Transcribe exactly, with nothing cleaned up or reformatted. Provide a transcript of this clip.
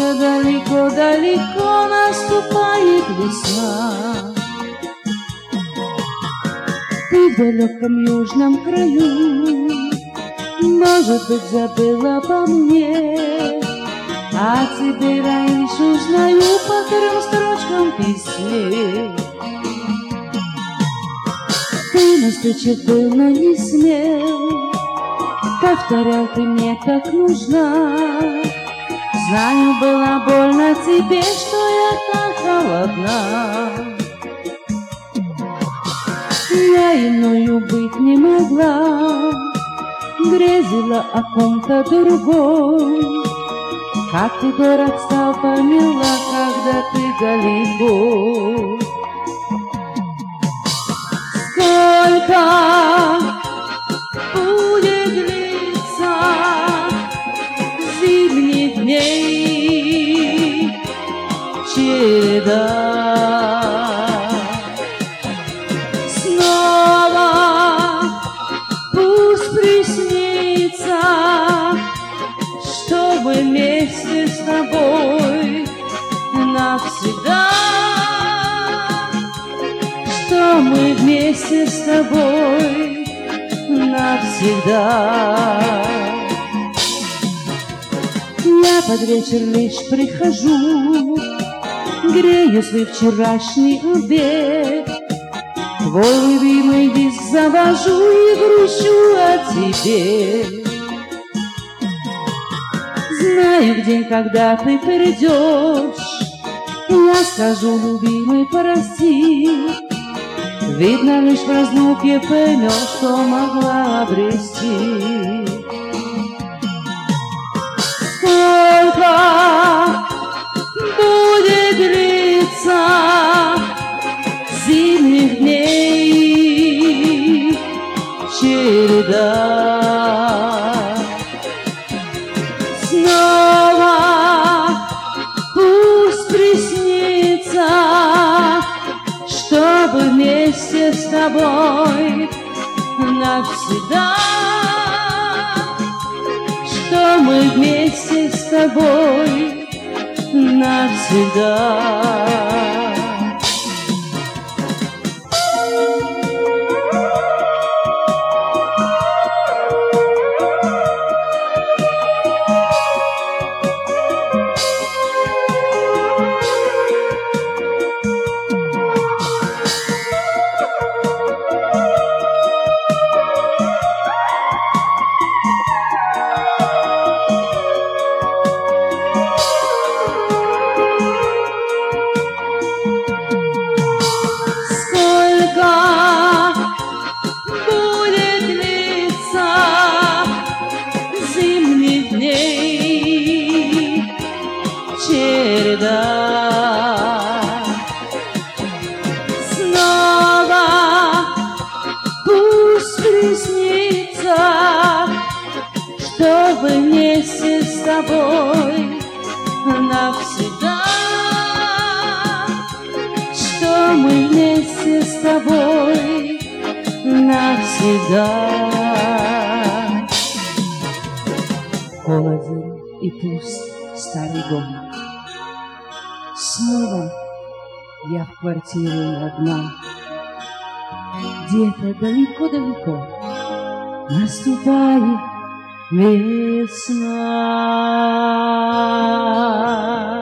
где-то далеко-далеко наступает весна. Ты в далеком южном краю, может быть, забыла обо мне, а теперь лишь узнаю по первым строчкам письме. Ты настойчив был, но не смел, повторял, ты мне так нужна. Знаю, было больно тебе, что я так холодна. Я иною быть не могла, грезила о ком-то другом. Как ты дорог стал, поняла, когда ты далеко. Сколько будет длиться зимних дней череда? Вместе с тобой навсегда, что мы вместе с тобой навсегда. Я под вечер лишь прихожу, грею свой вчерашний обед, твой любимый диск завожу и грущу о тебе. Знаю день, когда ты придешь, я скажу, любимый, прости. Видно, лишь в разлуке поймешь, что могла обрести. Сколько будет длиться зимних дней череда? Снова пусть приснится, чтобы вместе с тобой навсегда, что мы вместе с тобой навсегда. Череда. Снова пусть приснится, чтобы вместе с тобой навсегда, что мы вместе с тобой навсегда. Холоден и пуст старый дом. Снова я в квартире одна. Где-то далеко-далеко наступает весна.